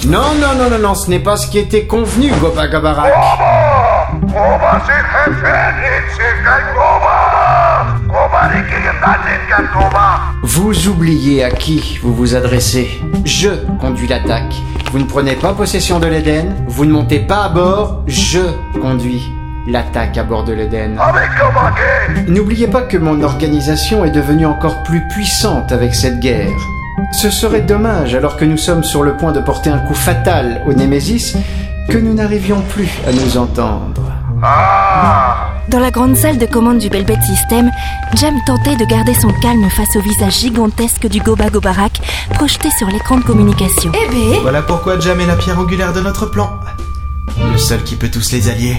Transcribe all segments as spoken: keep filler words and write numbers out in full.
Non, non, non, non, non, ce n'est pas ce qui était convenu, Goba Gobarak. Vous oubliez à qui vous vous adressez. Je conduis l'attaque. Vous ne prenez pas possession de l'Éden, vous ne montez pas à bord, je conduis l'attaque à bord de l'Éden. N'oubliez pas que mon organisation est devenue encore plus puissante avec cette guerre. Ce serait dommage, alors que nous sommes sur le point de porter un coup fatal au Némésis, que nous n'arrivions plus à nous entendre. Dans la grande salle de commande du Belbet System, Jam tentait de garder son calme face au visage gigantesque du Goba Gobarak projeté sur l'écran de communication. Eh ben... Voilà pourquoi Jam est la pierre angulaire de notre plan. Le seul qui peut tous les allier.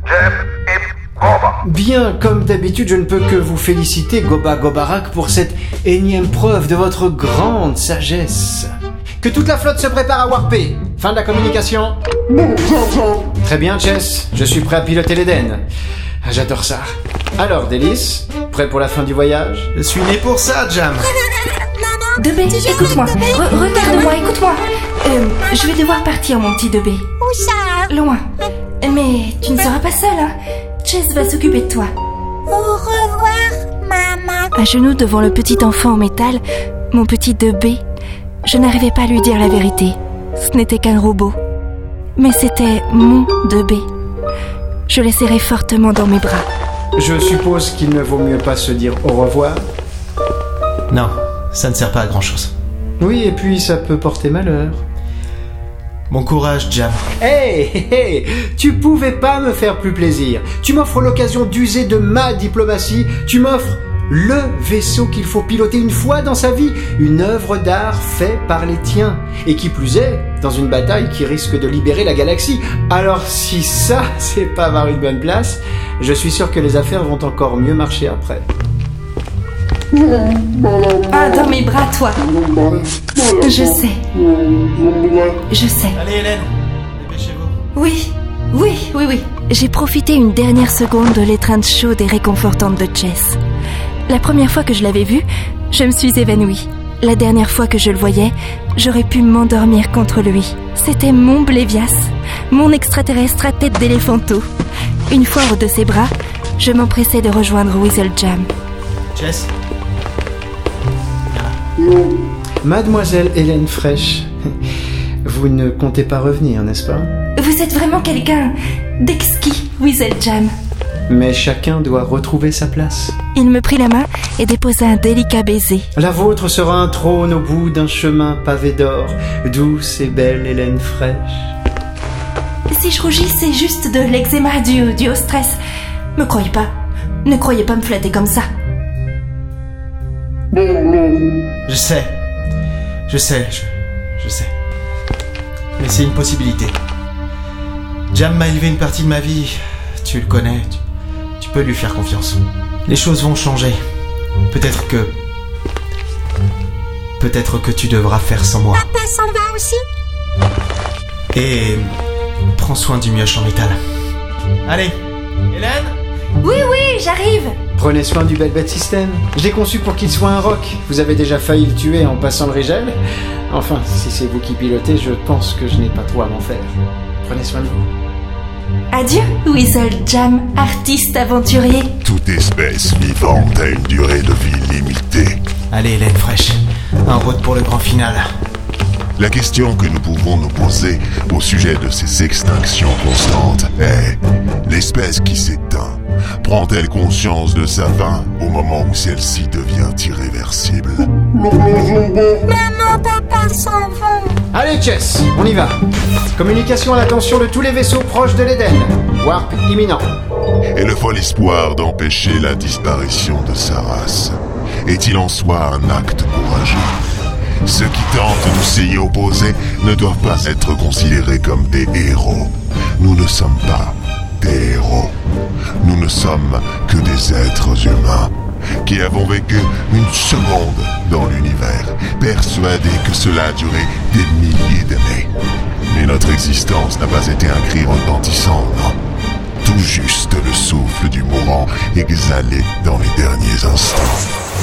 Bien, comme d'habitude, je ne peux que vous féliciter, Goba Gobarak, pour cette énième preuve de votre grande sagesse. Que toute la flotte se prépare à warper. Fin de la communication. Très bien, Jess. Je suis prêt à piloter l'Éden. J'adore ça. Alors, Délice, prêt pour la fin du voyage? Je suis né pour ça, Jam. deux B, écoute-moi. Re- Regarde-moi, écoute-moi. Euh, je vais devoir partir, mon petit deux B. Où ça? Loin. Mais tu ne seras pas seule, hein. Jess va s'occuper de toi. Au revoir, maman. À genoux devant le petit enfant en métal, mon petit deux B, je n'arrivais pas à lui dire la vérité. Ce n'était qu'un robot. Mais c'était mon deux B. Je le serrais fortement dans mes bras. Je suppose qu'il ne vaut mieux pas se dire au revoir. Non, ça ne sert pas à grand-chose. Oui, et puis ça peut porter malheur. Bon courage, Jam. Hey, hey, hey, tu pouvais pas me faire plus plaisir. Tu m'offres l'occasion d'user de ma diplomatie. Tu m'offres le vaisseau qu'il faut piloter une fois dans sa vie. Une œuvre d'art faite par les tiens. Et qui plus est, dans une bataille qui risque de libérer la galaxie. Alors si ça, c'est pas avoir une bonne place, je suis sûr que les affaires vont encore mieux marcher après. Ah, dans mes bras, toi. Je sais. Je sais. Allez, Hélène, dépêchez-vous. Oui, oui, oui, oui. J'ai profité une dernière seconde de l'étreinte chaude et réconfortante de Jess. La première fois que je l'avais vu, je me suis évanouie. La dernière fois que je le voyais, j'aurais pu m'endormir contre lui. C'était mon Blévias, mon extraterrestre à tête d'éléphanto. Une fois hors de ses bras, je m'empressais de rejoindre Weasel Jam. Jess? Mademoiselle Hélène Fraîche, vous ne comptez pas revenir, n'est-ce pas? Vous êtes vraiment quelqu'un d'exquis, Weasel Jam. Mais chacun doit retrouver sa place. Il me prit la main et déposa un délicat baiser. La vôtre sera un trône au bout d'un chemin pavé d'or, douce et belle Hélène Fraîche. Si je rougis, c'est juste de l'eczéma dû, dû au stress. Me croyez pas. Ne croyez pas me flatter comme ça. Je sais. Je sais, je, je sais. Mais c'est une possibilité. Jam m'a élevé une partie de ma vie. Tu le connais, tu, tu peux lui faire confiance. Les choses vont changer. Peut-être que... Peut-être que tu devras faire sans moi. Papa s'en va aussi? Et... prends soin du mioche en métal. Allez, Hélène? Oui, oui, j'arrive. Prenez soin du Belbet System. Je l'ai conçu pour qu'il soit un roc. Vous avez déjà failli le tuer en passant le rigel. Enfin, si c'est vous qui pilotez, je pense que je n'ai pas trop à m'en faire. Prenez soin de vous. Adieu, Weasel Jam, artiste aventurier. Toute espèce vivante a une durée de vie limitée. Allez, Hélène Fraîche, en route pour le grand final. La question que nous pouvons nous poser au sujet de ces extinctions constantes est: l'espèce qui s'éteint prend-elle conscience de sa fin au moment où celle-ci devient irréversible? Maman, papa s'en vont. Allez, Jess, on y va. Communication à l'attention de tous les vaisseaux proches de l'Éden. Warp imminent. Et le fol espoir d'empêcher la disparition de sa race est-il en soi un acte courageux? Ceux qui tentent de s'y opposer ne doivent pas être considérés comme des héros. Nous ne sommes pas des héros. Nous ne sommes que des êtres humains qui avons vécu une seconde dans l'univers, persuadés que cela a duré des milliers d'années. Mais notre existence n'a pas été un cri retentissant, non. Tout juste le souffle du mourant exhalé dans les derniers instants.